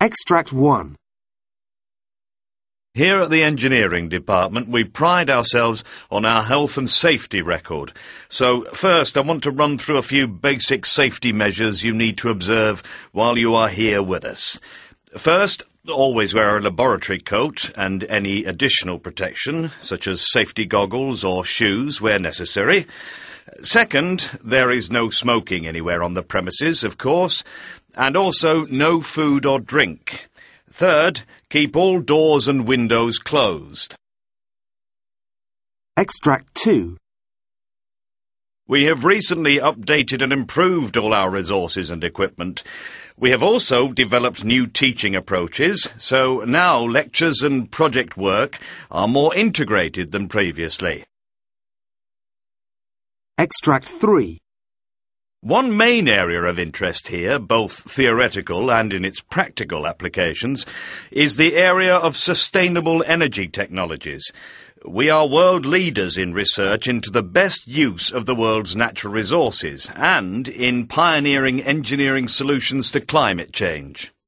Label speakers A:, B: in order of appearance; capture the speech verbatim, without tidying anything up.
A: Extract one.
B: Here at the engineering department, we pride ourselves on our health and safety record. So, first, I want to run through a few basic safety measures you need to observe while you are here with us. First, always wear a laboratory coat and any additional protection, such as safety goggles or shoes where necessary. Second, there is no smoking anywhere on the premises, of course, and also no food or drink. Third, keep all doors and windows closed.
A: Extract two.
B: We have recently updated and improved all our resources and equipment. We have also developed new teaching approaches, so now lectures and project work are more integrated than previously.
A: Extract three.
B: One main area of interest here, both theoretical and in its practical applications, is the area of sustainable energy technologies. We are world leaders in research into the best use of the world's natural resources and in pioneering engineering solutions to climate change.